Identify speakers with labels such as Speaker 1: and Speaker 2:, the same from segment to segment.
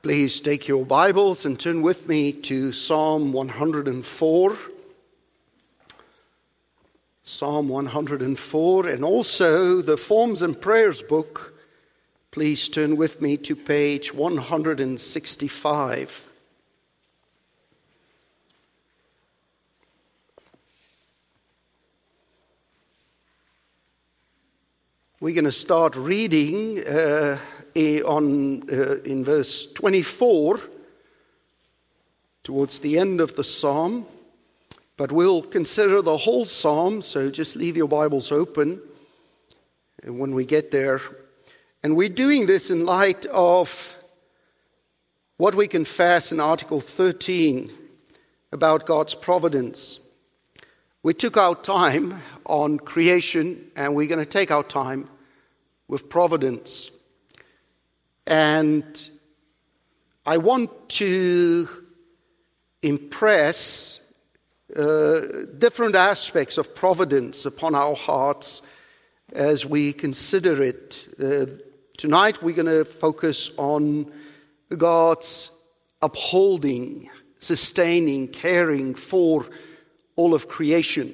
Speaker 1: Please take your Bibles and turn with me to Psalm 104. Psalm 104, and also the Forms and Prayers book. Please turn with me to page 165. We're going to start reading in verse 24 towards the end of the psalm, but we'll consider the whole psalm, so just leave your Bibles open when we get there. And we're doing this in light of what we confess in Article 13 about God's providence. We took our time on creation, and we're going to take our time with providence. And I want to impress different aspects of providence upon our hearts as we consider it. Tonight we're going to focus on God's upholding, sustaining, caring for all of creation.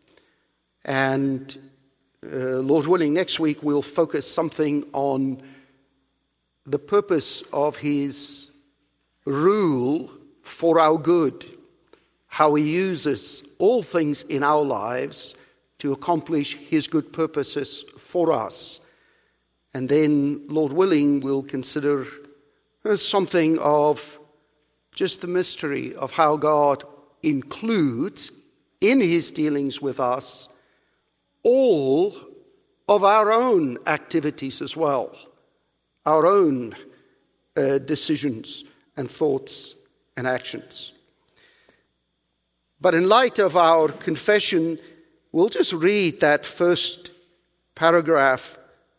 Speaker 1: And Lord willing, next week we'll focus something on the purpose of His rule for our good, how He uses all things in our lives to accomplish His good purposes for us. And then, Lord willing, we'll consider something of just the mystery of how God includes in His dealings with us all of our own activities as well, our own decisions and thoughts and actions. But in light of our confession, we'll just read that first paragraph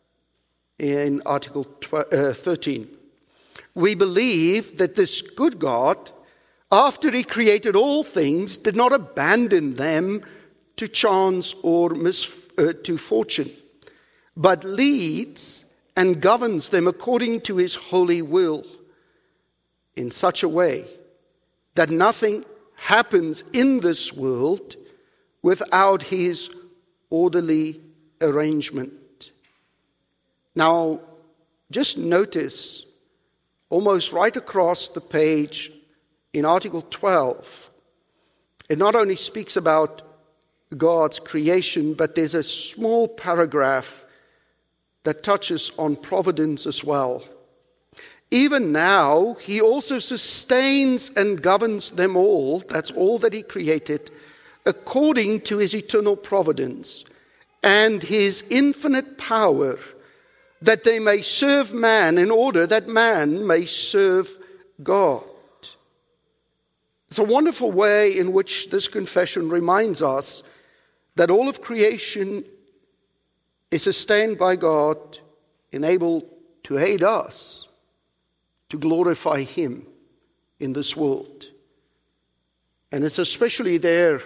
Speaker 1: in Article 13. We believe that this good God, after He created all things, did not abandon them to chance or to fortune, but leads and governs them according to His holy will in such a way that nothing happens in this world without His orderly arrangement. Now, just notice almost right across the page in Article 12, it not only speaks about God's creation, but there's a small paragraph that touches on providence as well. Even now, He also sustains and governs them all, that's all that He created, according to His eternal providence and His infinite power, that they may serve man in order that man may serve God. It's a wonderful way in which this confession reminds us that all of creation is sustained by God and able to aid us to glorify Him in this world. And it's especially there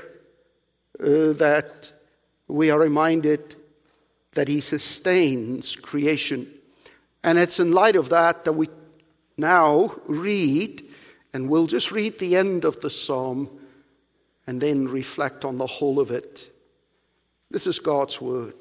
Speaker 1: that we are reminded that He sustains creation. And it's in light of that that we now read, and we'll just read the end of the psalm and then reflect on the whole of it. This is God's word.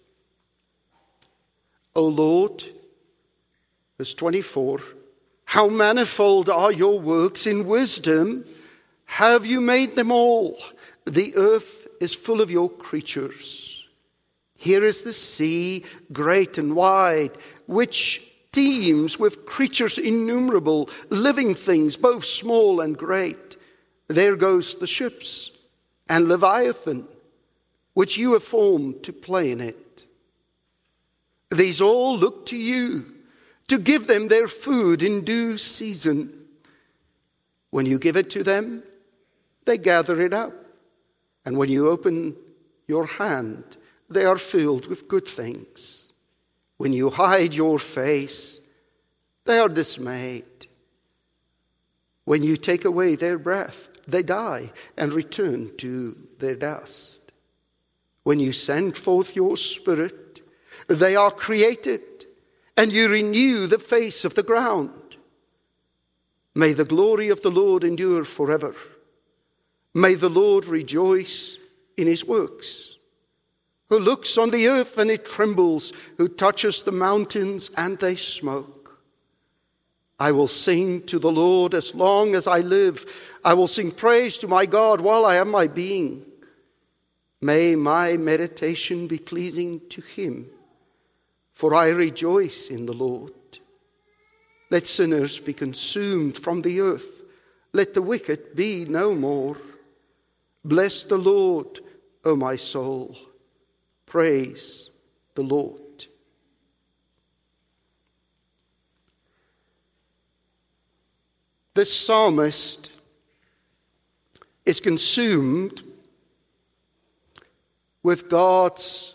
Speaker 1: O Lord, verse 24, how manifold are your works in wisdom. Have you made them all? The earth is full of your creatures. Here is the sea, great and wide, which teems with creatures innumerable, living things, both small and great. There goes the ships and Leviathan, which you have formed to play in it. These all look to you to give them their food in due season. When you give it to them, they gather it up. And when you open your hand, they are filled with good things. When you hide your face, they are dismayed. When you take away their breath, they die and return to their dust. When you send forth your Spirit, they are created, and you renew the face of the ground. May the glory of the Lord endure forever. May the Lord rejoice in his works. Who looks on the earth and it trembles, who touches the mountains and they smoke. I will sing to the Lord as long as I live. I will sing praise to my God while I have my being. May my meditation be pleasing to him, for I rejoice in the Lord. Let sinners be consumed from the earth. Let the wicked be no more. Bless the Lord, O my soul. Praise the Lord. This psalmist is consumed with God's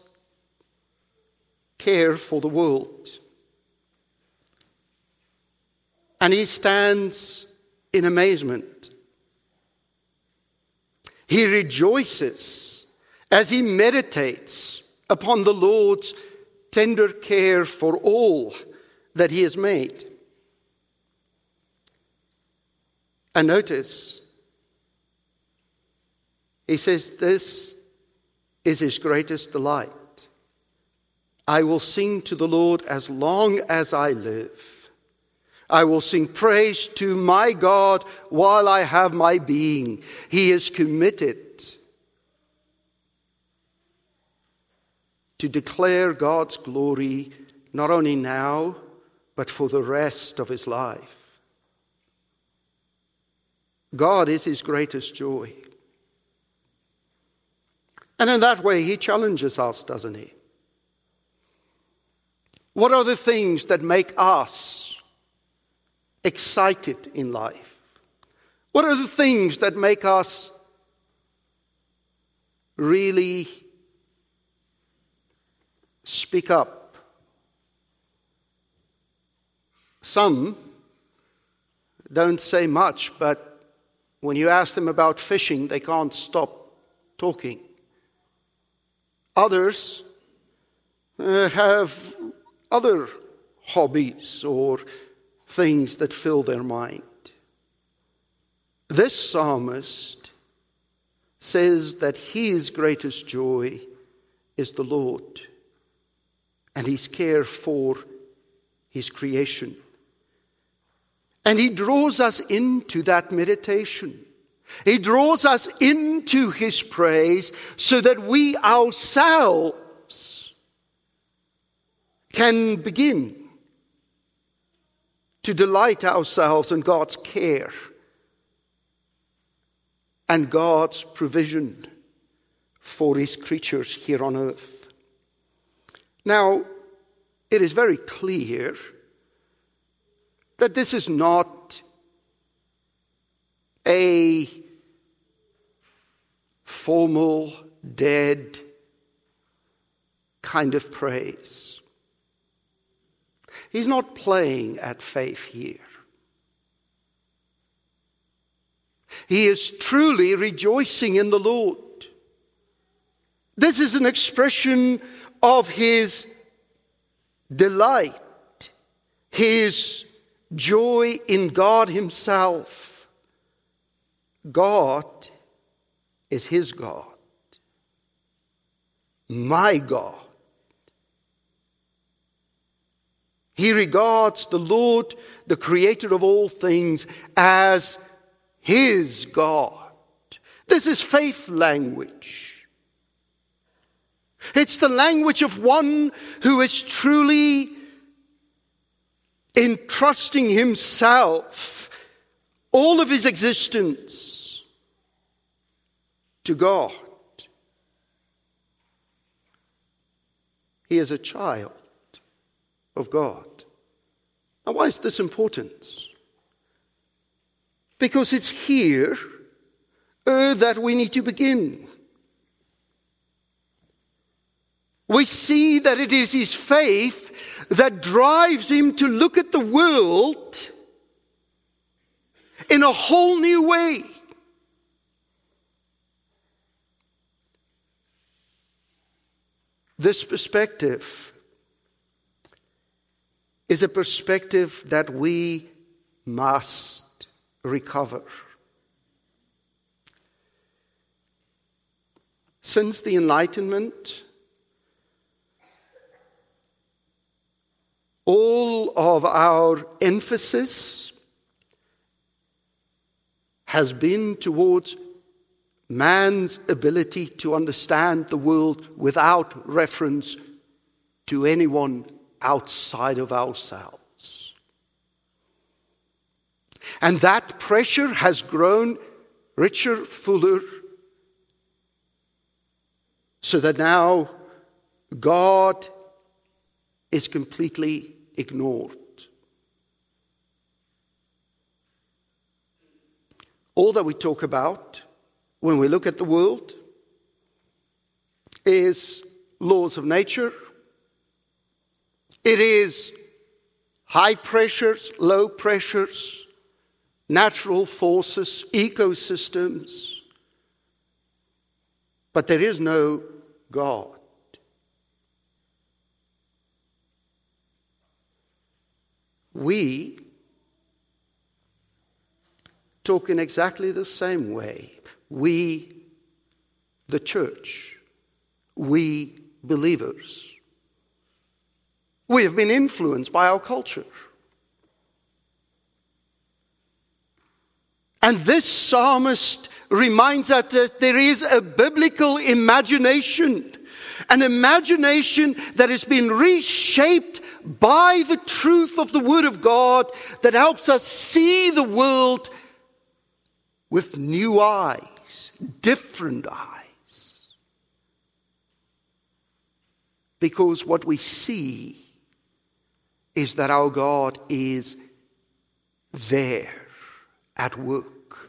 Speaker 1: care for the world. And he stands in amazement. He rejoices as he meditates upon the Lord's tender care for all that he has made. And notice, he says, this is his greatest delight. I will sing to the Lord as long as I live. I will sing praise to my God while I have my being. He is committed to declare God's glory not only now, but for the rest of his life. God is his greatest joy. And in that way, he challenges us, doesn't he? What are the things that make us excited in life? What are the things that make us really speak up? Some don't say much, but when you ask them about fishing, they can't stop talking. Others have other hobbies or things that fill their mind. This psalmist says that his greatest joy is the Lord and his care for his creation. And he draws us into that meditation. He draws us into his praise so that we ourselves can begin to delight ourselves in God's care and God's provision for his creatures here on earth. Now, it is very clear that this is not a formal, dead kind of praise. He's not playing at faith here. He is truly rejoicing in the Lord. This is an expression of his delight, his joy in God himself. God is his God, my God. He regards the Lord, the creator of all things, as his God. This is faith language. It's the language of one who is truly entrusting himself, all of his existence, to God. He is a child of God. Now, why is this important? Because it's here that we need to begin. We see that it is his faith that drives him to look at the world in a whole new way. This perspective is a perspective that we must recover. Since the Enlightenment, all of our emphasis has been towards man's ability to understand the world without reference to anyone outside of ourselves. And that pressure has grown richer, fuller, so that now God is completely ignored. All that we talk about when we look at the world is laws of nature. It is high pressures, low pressures, natural forces, ecosystems. But there is no God. We talk in exactly the same way. We, the church, we believers, we have been influenced by our culture. And this psalmist reminds us that there is a biblical imagination, an imagination that has been reshaped by the truth of the Word of God that helps us see the world with new eyes, different eyes. Because what we see is that our God is there at work.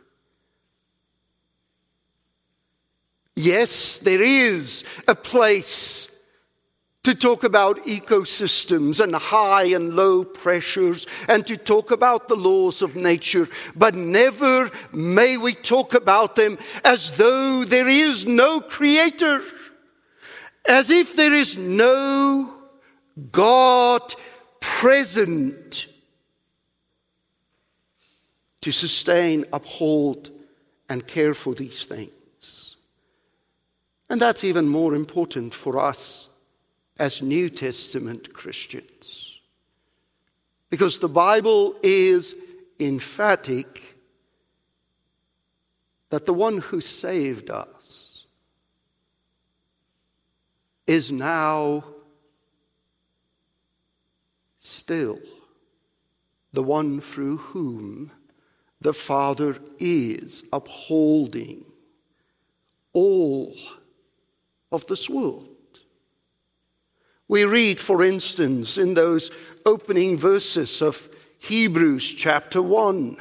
Speaker 1: Yes, there is a place to talk about ecosystems and high and low pressures and to talk about the laws of nature, but never may we talk about them as though there is no creator, as if there is no God present to sustain, uphold, and care for these things. And that's even more important for us as New Testament Christians. Because the Bible is emphatic that the one who saved us is now still the one through whom the Father is upholding all of this world. We read, for instance, in those opening verses of Hebrews chapter 1.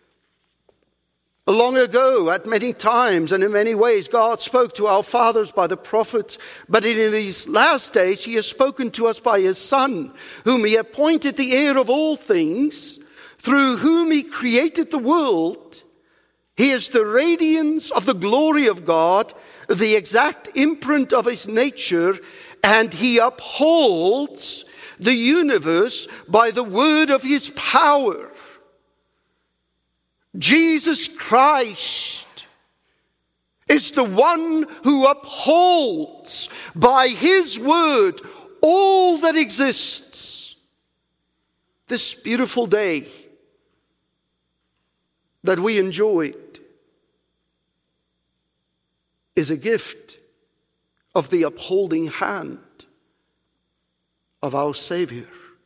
Speaker 1: Long ago, at many times and in many ways, God spoke to our fathers by the prophets, but in these last days He has spoken to us by His Son, whom He appointed the heir of all things, through whom He created the world. He is the radiance of the glory of God, the exact imprint of His nature, and He upholds the universe by the word of His power. Jesus Christ is the one who upholds by His word all that exists. This beautiful day that we enjoyed is a gift of the upholding hand of our Savior.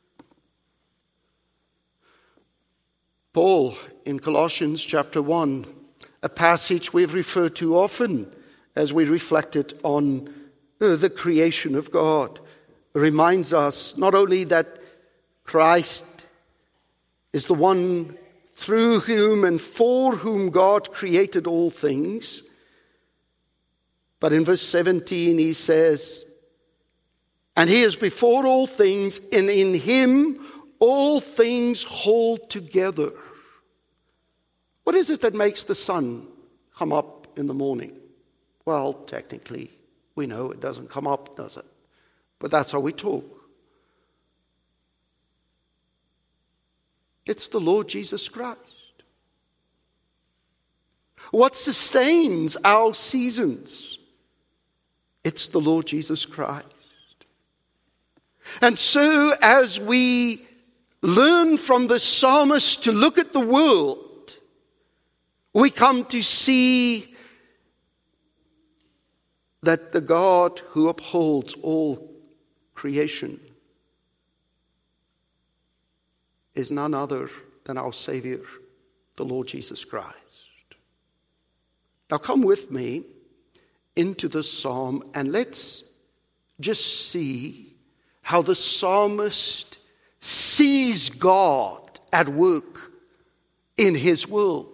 Speaker 1: Paul, in Colossians chapter 1, a passage we've referred to often as we reflected on the creation of God, reminds us not only that Christ is the one through whom and for whom God created all things, but in verse 17 he says, and He is before all things, and in Him all things hold together. What is it that makes the sun come up in the morning? Well, technically, we know it doesn't come up, does it? But that's how we talk. It's the Lord Jesus Christ. What sustains our seasons? It's the Lord Jesus Christ. And so as we learn from the psalmist to look at the world, we come to see that the God who upholds all creation is none other than our Savior, the Lord Jesus Christ. Now come with me into the psalm and let's just see how the psalmist sees God at work in his world.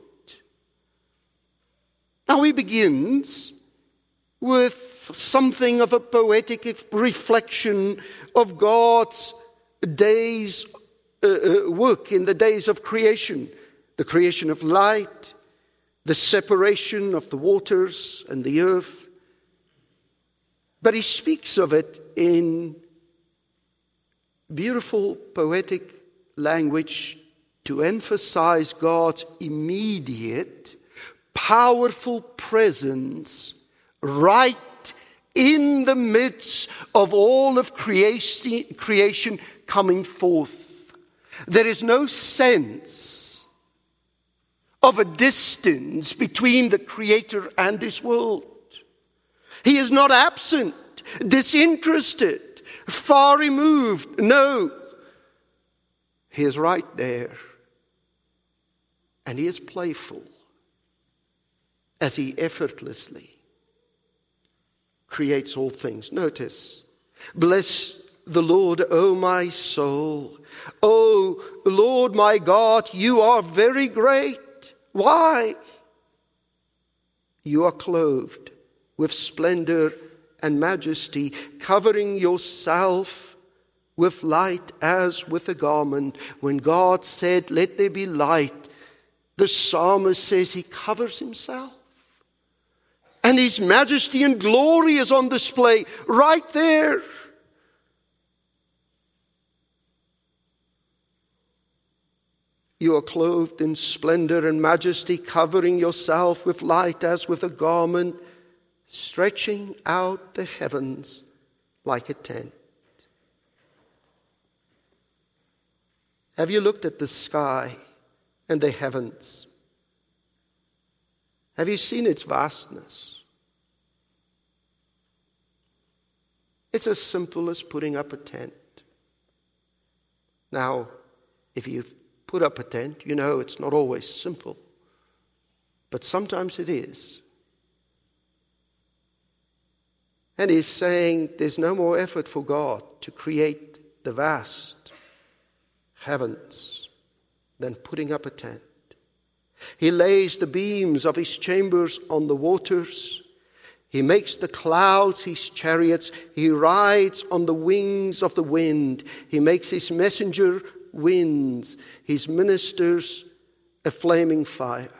Speaker 1: Now he begins with something of a poetic reflection of God's days work in the days of creation, the creation of light, the separation of the waters and the earth. But he speaks of it in beautiful poetic language to emphasize God's immediate, powerful presence right in the midst of all of creation coming forth. There is no sense of a distance between the Creator and His world. He is not absent, disinterested, far removed. No, He is right there. And He is playful as He effortlessly creates all things. Notice, bless the Lord, O my soul. O Lord my God, you are very great. Why? You are clothed with splendor and majesty, covering yourself with light as with a garment. When God said, let there be light, the psalmist says he covers himself. And His majesty and glory is on display right there. You are clothed in splendor and majesty, covering yourself with light as with a garment, stretching out the heavens like a tent. Have you looked at the sky and the heavens? Have you seen its vastness? It's as simple as putting up a tent. Now, if you put up a tent, you know it's not always simple, but sometimes it is. And He's saying there's no more effort for God to create the vast heavens than putting up a tent. He lays the beams of His chambers on the waters. He makes the clouds His chariots. He rides on the wings of the wind. He makes His messenger winds, His ministers a flaming fire.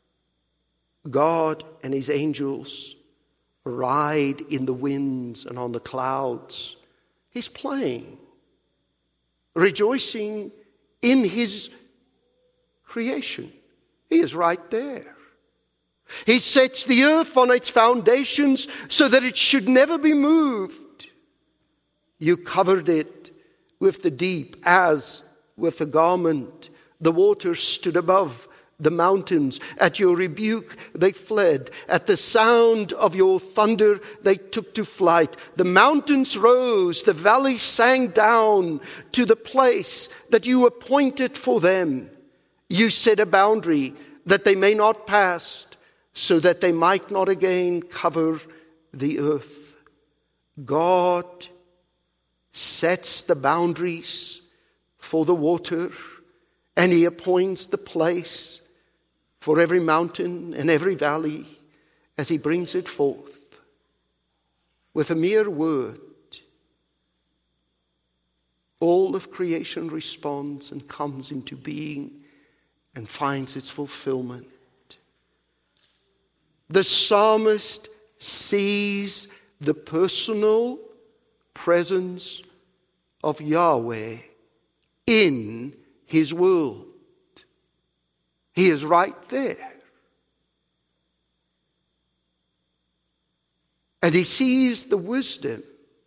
Speaker 1: God and His angels ride in the winds and on the clouds. He's playing, rejoicing in His creation. He is right there. He sets the earth on its foundations so that it should never be moved. You covered it with the deep as with a garment. The waters stood above the mountains. At your rebuke they fled. At the sound of your thunder they took to flight. The mountains rose, the valleys sank down to the place that you appointed for them. You set a boundary that they may not pass, so that they might not again cover the earth. God sets the boundaries for the water, and He appoints the place for every mountain and every valley as He brings it forth. With a mere word, all of creation responds and comes into being and finds its fulfillment. The psalmist sees the personal presence of Yahweh in his world. He is right there. And he sees the wisdom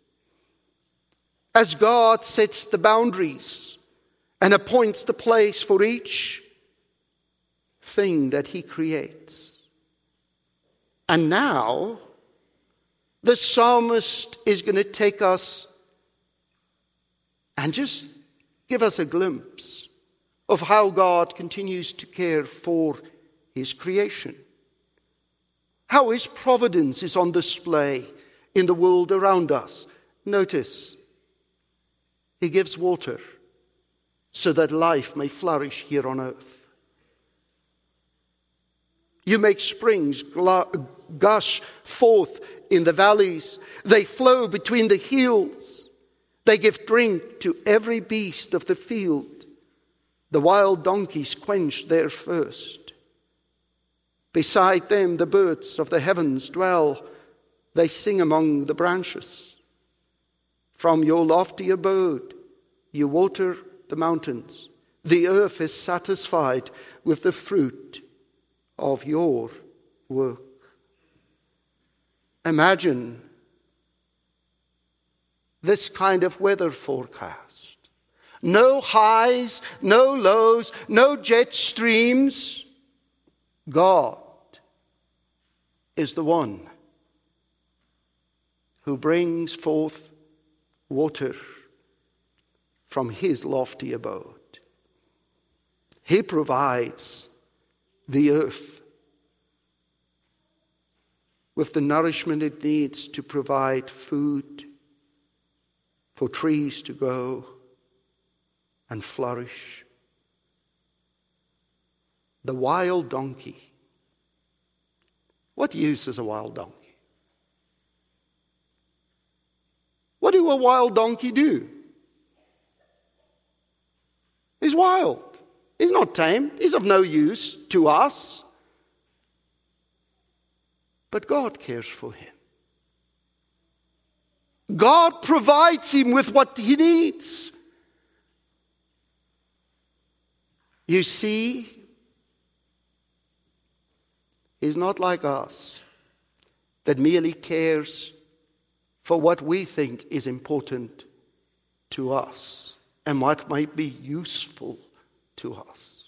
Speaker 1: as God sets the boundaries and appoints the place for each thing that he creates. And now, the psalmist is going to take us and just give us a glimpse of how God continues to care for his creation. How his providence is on display in the world around us. Notice, he gives water so that life may flourish here on earth. You make springs gush forth in the valleys. They flow between the hills. They give drink to every beast of the field. The wild donkeys quench their thirst. Beside them the birds of the heavens dwell. They sing among the branches. From your lofty abode you water the mountains. The earth is satisfied with the fruit of your work. Imagine this kind of weather forecast. No highs, no lows, no jet streams. God is the one who brings forth water from his lofty abode. He provides the earth with the nourishment it needs to provide food for trees to grow and flourish. The wild donkey. What use is a wild donkey? What do a wild donkey do? He's wild. He's not tame. He's of no use to us. But God cares for him. God provides him with what he needs. You see, he's not like us that merely cares for what we think is important to us and what might be useful to us.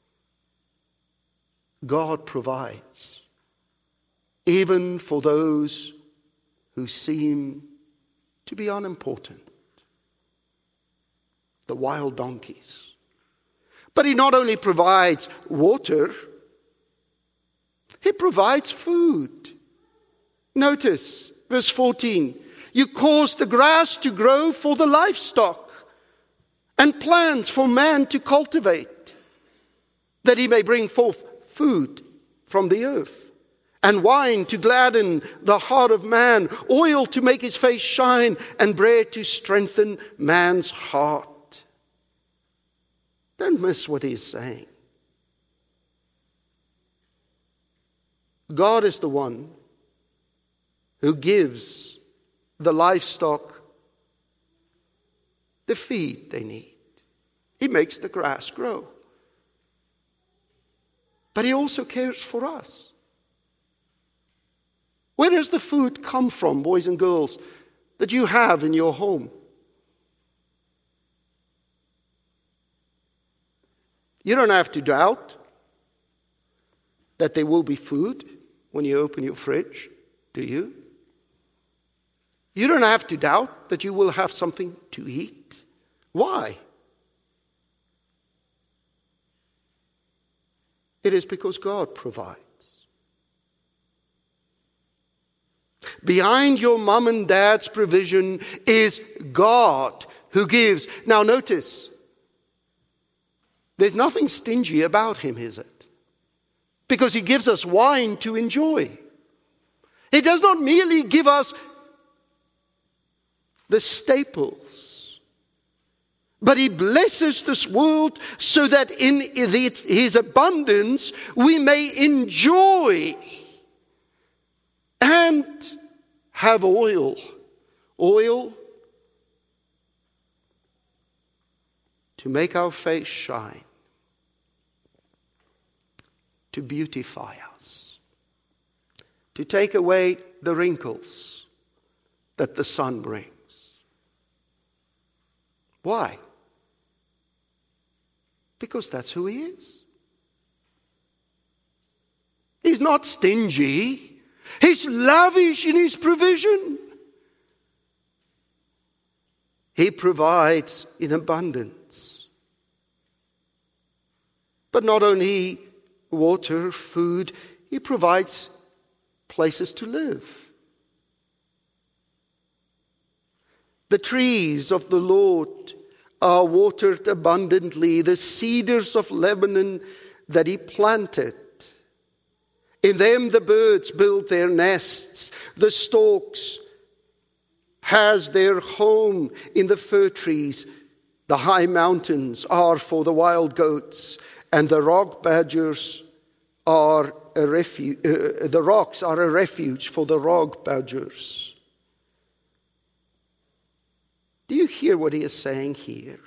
Speaker 1: God provides, even for those who seem to be unimportant. The wild donkeys. But he not only provides water, he provides food. Notice verse 14. You cause the grass to grow for the livestock and plants for man to cultivate, that he may bring forth food from the earth, and wine to gladden the heart of man, oil to make his face shine, and bread to strengthen man's heart. Don't miss what he's saying. God is the one who gives the livestock the feed they need. He makes the grass grow. But he also cares for us. Where does the food come from, boys and girls, that you have in your home? You don't have to doubt that there will be food when you open your fridge, do you? You don't have to doubt that you will have something to eat. Why? It is because God provides. Behind your mom and dad's provision is God who gives. Now notice, there's nothing stingy about him, is it? Because he gives us wine to enjoy. He does not merely give us the staples, but he blesses this world so that in his abundance we may enjoy and have oil. Oil to make our face shine, to beautify us, to take away the wrinkles that the sun brings. Why? Because that's who he is. He's not stingy. He's lavish in his provision. He provides in abundance. But not only water, food, he provides places to live. The trees of the Lord are watered abundantly, the cedars of Lebanon that he planted. In them the birds build their nests, the storks has their home in the fir trees. The high mountains are for the wild goats, and the rock badgers are a refuge. The rocks are a refuge for the rock badgers. Do you hear what he is saying here?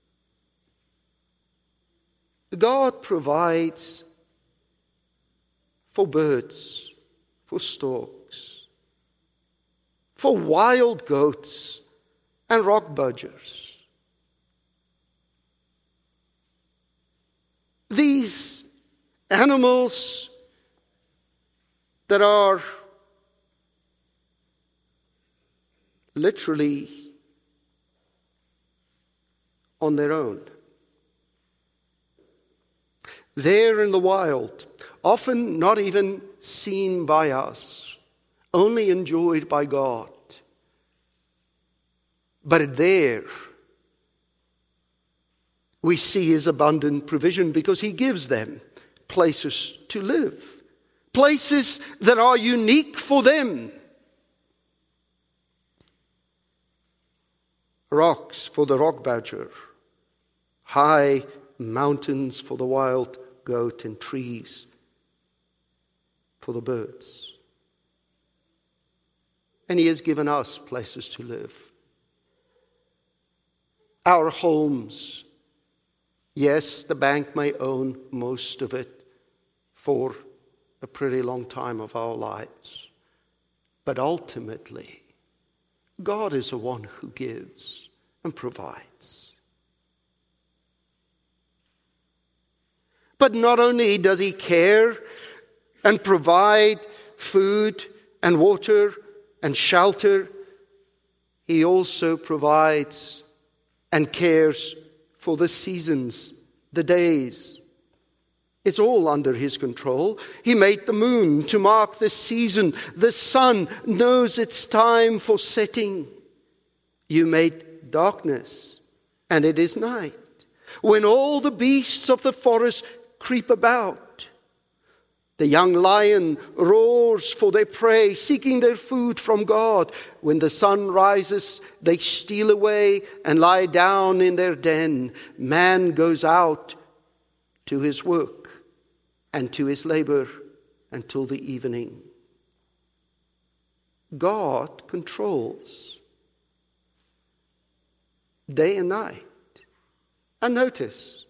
Speaker 1: God provides for birds, for storks, for wild goats and rock badgers. These animals that are literally on their own. There in the wild, often not even seen by us, only enjoyed by God. But there we see his abundant provision because he gives them places to live, places that are unique for them. Rocks for the rock badger, high mountains for the wild goat, and trees for the birds. And he has given us places to live. Our homes, yes, the bank may own most of it for a pretty long time of our lives. But ultimately, God is the one who gives and provides. But not only does he care and provide food and water and shelter, he also provides and cares for the seasons, the days. It's all under his control. He made the moon to mark the season. The sun knows it's time for setting. You made darkness, and it is night. When all the beasts of the forest creep about, the young lion roars for their prey, seeking their food from God. When the sun rises, they steal away and lie down in their den. Man goes out to his work and to his labor until the evening. God controls day and night. And notice,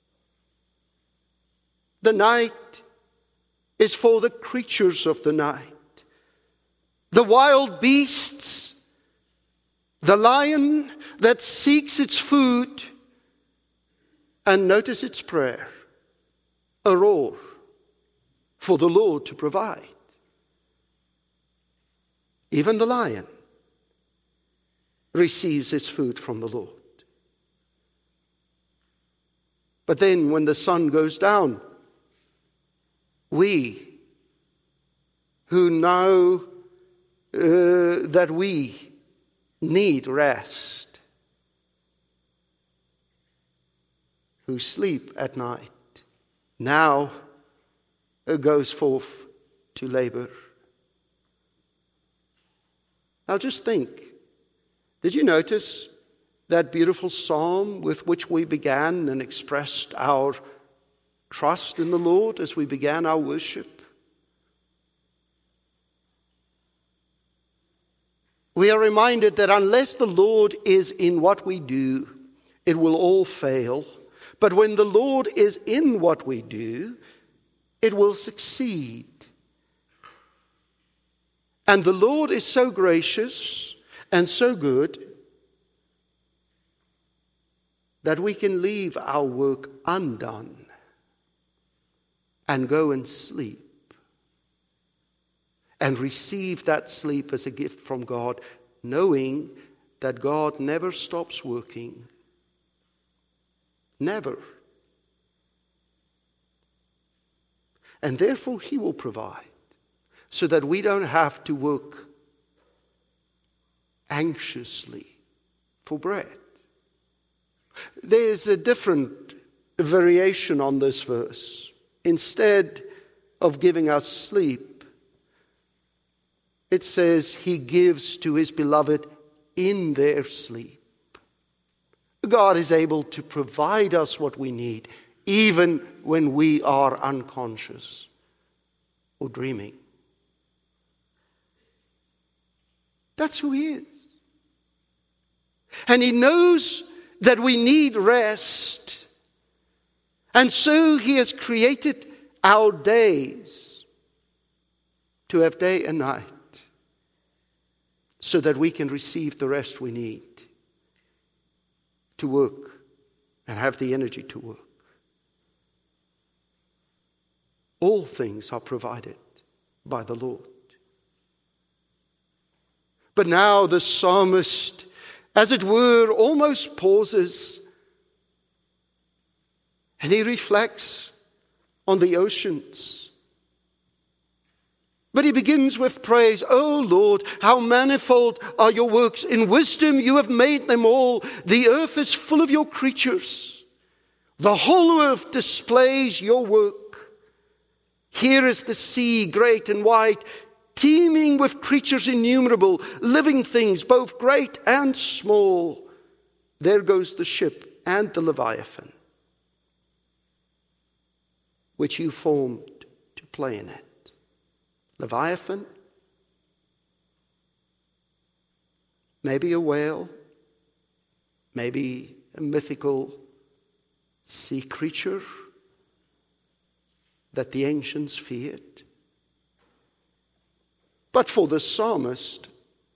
Speaker 1: the night is for the creatures of the night. The wild beasts, the lion that seeks its food, and notice its prayer, a roar for the Lord to provide. Even the lion receives its food from the Lord. But then when the sun goes down, we who know that we need rest, who sleep at night, now goes forth to labor. Now just think, did you notice that beautiful psalm with which we began and expressed our trust in the Lord as we began our worship? We are reminded that unless the Lord is in what we do, it will all fail. But when the Lord is in what we do, it will succeed. And the Lord is so gracious and so good that we can leave our work undone and go and sleep and receive that sleep as a gift from God, knowing that God never stops working. Never. And therefore He will provide so that we don't have to work anxiously for bread. There's a different variation on this verse. Instead of giving us sleep, it says He gives to His beloved in their sleep. God is able to provide us what we need, even when we are unconscious or dreaming. That's who He is. And He knows that we need rest. And so He has created our days to have day and night so that we can receive the rest we need to work and have the energy to work. All things are provided by the Lord. But now the psalmist, as it were, almost pauses and he reflects on the oceans. But he begins with praise. "O Lord, how manifold are your works. In wisdom you have made them all. The earth is full of your creatures. The whole earth displays your work. Here is the sea, great and wide, teeming with creatures innumerable, living things, both great and small. There goes the ship and the Leviathan, which you formed to play in it." Leviathan, maybe a whale, maybe a mythical sea creature that the ancients feared. But for the psalmist,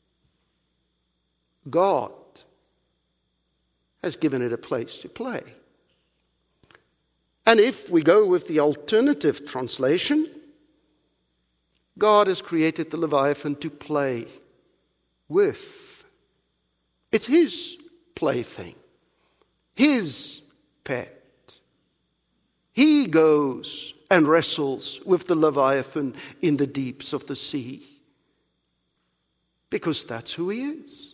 Speaker 1: God has given it a place to play. And if we go with the alternative translation, God has created the Leviathan to play with. It's His plaything, His pet. He goes and wrestles with the Leviathan in the deeps of the sea, because that's who He is.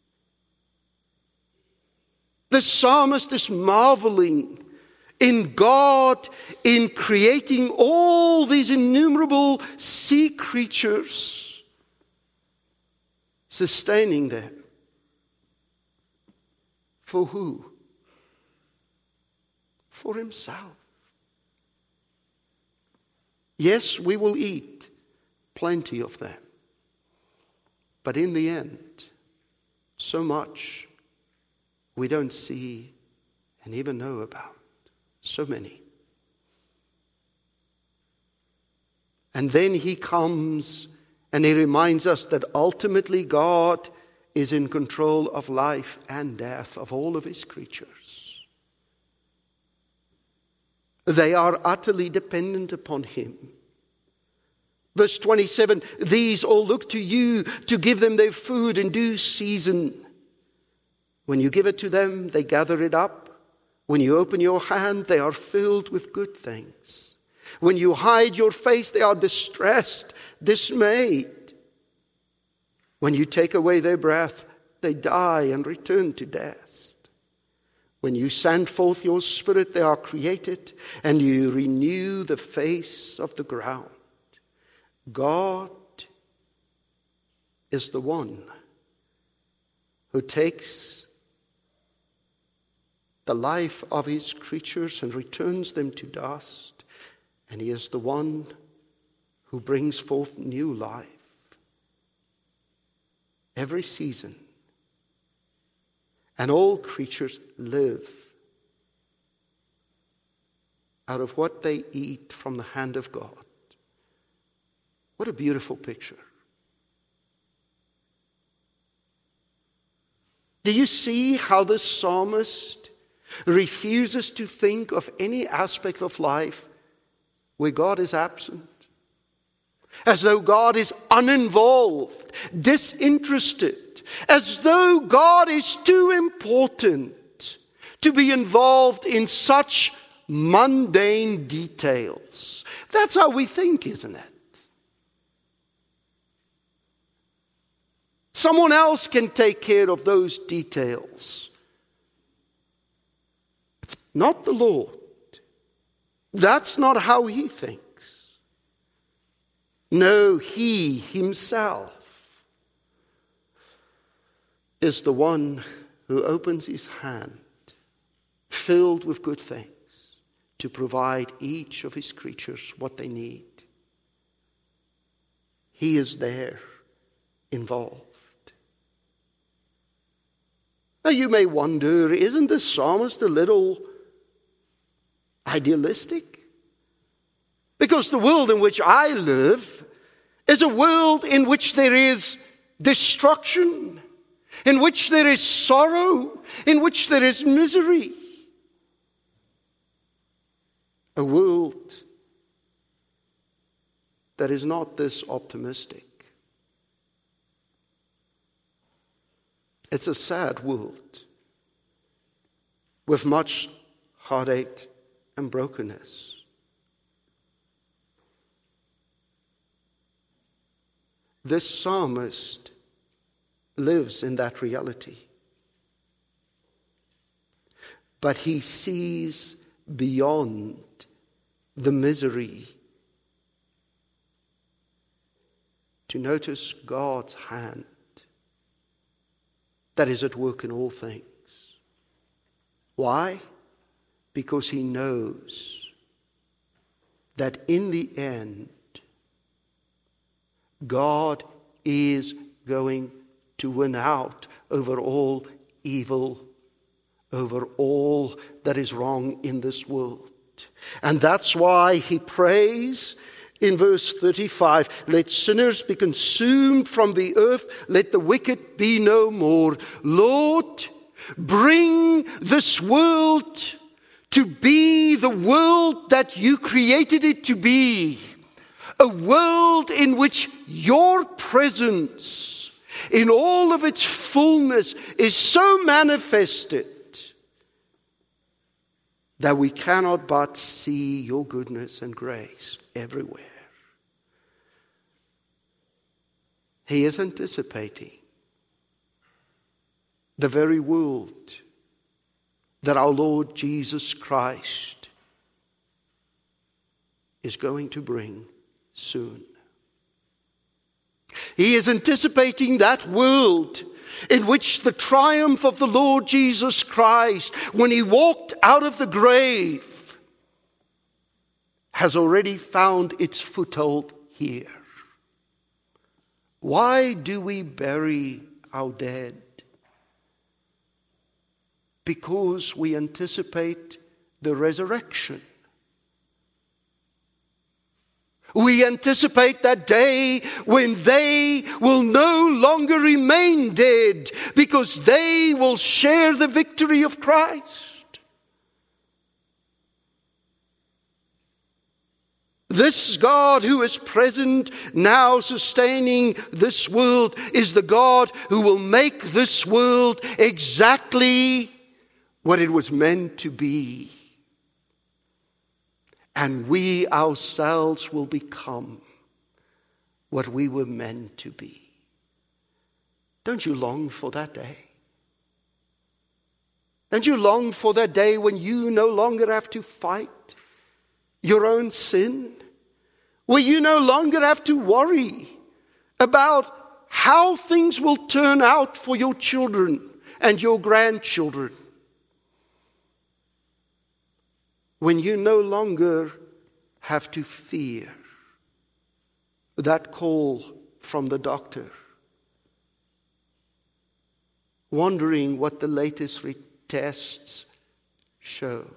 Speaker 1: The psalmist is marveling in God, in creating all these innumerable sea creatures, sustaining them. For who? For Himself. Yes, we will eat plenty of them. But in the end, so much we don't see and even know about. So many. And then He comes and He reminds us that ultimately God is in control of life and death of all of His creatures. They are utterly dependent upon Him. Verse 27, "These all look to you to give them their food in due season. When you give it to them, they gather it up. When you open your hand, they are filled with good things. When you hide your face, they are distressed, dismayed. When you take away their breath, they die and return to dust. When you send forth your Spirit, they are created, and you renew the face of the ground." God is the one who takes the life of His creatures and returns them to dust. And He is the one who brings forth new life every season. And all creatures live out of what they eat from the hand of God. What a beautiful picture. Do you see how this psalmist refuses to think of any aspect of life where God is absent? As though God is uninvolved, disinterested, as though God is too important to be involved in such mundane details. That's how we think, isn't it? Someone else can take care of those details. Not the Lord. That's not how he thinks. No, he himself is the one who opens his hand, filled with good things, to provide each of his creatures what they need. He is there, involved. Now you may wonder, isn't the psalmist a little idealistic? Because the world in which I live is a world in which there is destruction, in which there is sorrow, in which there is misery. A world that is not this optimistic. It's a sad world with much heartache and brokenness. This psalmist lives in that reality. But he sees beyond the misery to notice God's hand that is at work in all things. Why? Because he knows that in the end, God is going to win out over all evil, over all that is wrong in this world. And that's why he prays in verse 35, let sinners be consumed from the earth, let the wicked be no more. Lord, bring this world to be the world that you created it to be. A world in which your presence in all of its fullness is so manifested that we cannot but see your goodness and grace everywhere. He is anticipating the very world that our Lord Jesus Christ is going to bring soon. He is anticipating that world in which the triumph of the Lord Jesus Christ, when he walked out of the grave, has already found its foothold here. Why do we bury our dead? Because we anticipate the resurrection. We anticipate that day when they will no longer remain dead, because they will share the victory of Christ. This God who is present now sustaining this world is the God who will make this world exactly what it was meant to be. And we ourselves will become what we were meant to be. Don't you long for that day? Don't you long for that day when you no longer have to fight your own sin? Where you no longer have to worry about how things will turn out for your children and your grandchildren? When you no longer have to fear that call from the doctor, wondering what the latest tests showed.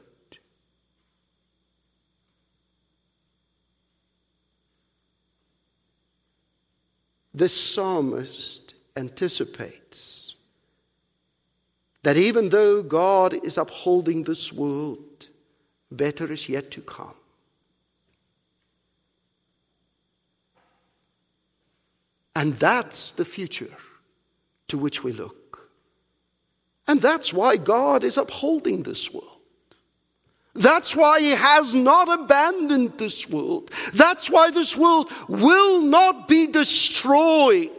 Speaker 1: This psalmist anticipates that even though God is upholding this world, better is yet to come. And that's the future to which we look. And that's why God is upholding this world. That's why He has not abandoned this world. That's why this world will not be destroyed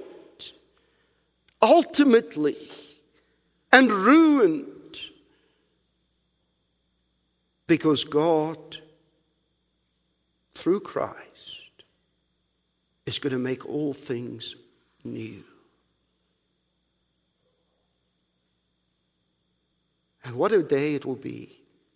Speaker 1: ultimately and ruined. Because God, through Christ, is going to make all things new. And what a day it will be.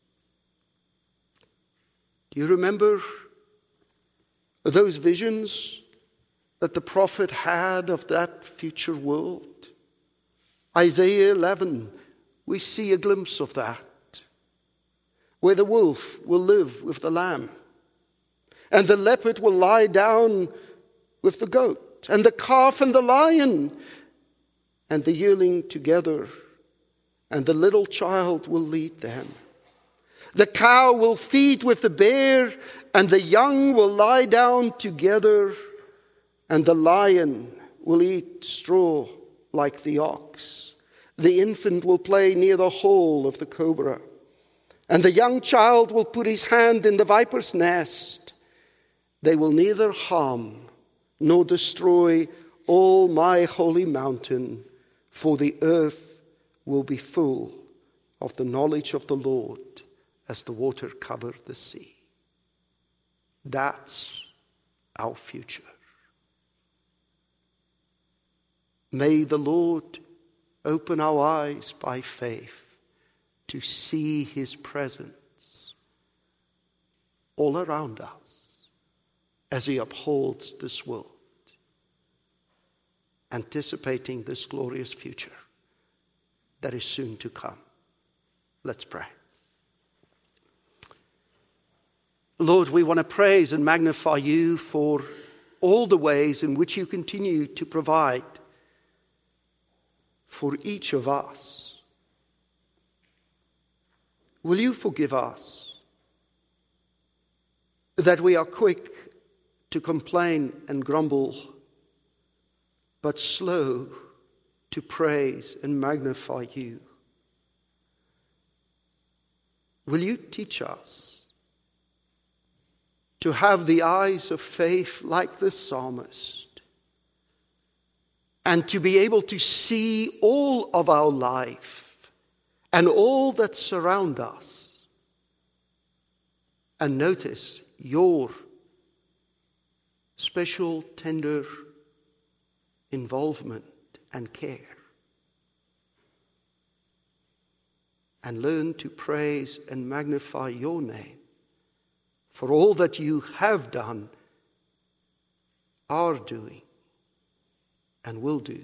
Speaker 1: Do you remember those visions that the prophet had of that future world? Isaiah 11, we see a glimpse of that, where the wolf will live with the lamb, and the leopard will lie down with the goat, and the calf and the lion, and the yearling together, and the little child will lead them. The cow will feed with the bear, and the young will lie down together, and the lion will eat straw like the ox. The infant will play near the hole of the cobra, and the young child will put his hand in the viper's nest. They will neither harm nor destroy all my holy mountain, for the earth will be full of the knowledge of the Lord as the water covered the sea. That's our future. May the Lord open our eyes by faith to see His presence all around us as He upholds this world, anticipating this glorious future that is soon to come. Let's pray. Lord, we want to praise and magnify You for all the ways in which You continue to provide for each of us. Will You forgive us that we are quick to complain and grumble, but slow to praise and magnify You? Will You teach us to have the eyes of faith like the psalmist, and to be able to see all of our life and all that surround us, and notice Your special, tender involvement and care, and learn to praise and magnify Your name for all that You have done, are doing, and will do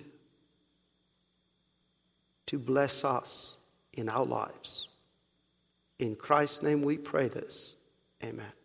Speaker 1: to bless us in our lives. In Christ's name we pray this. Amen.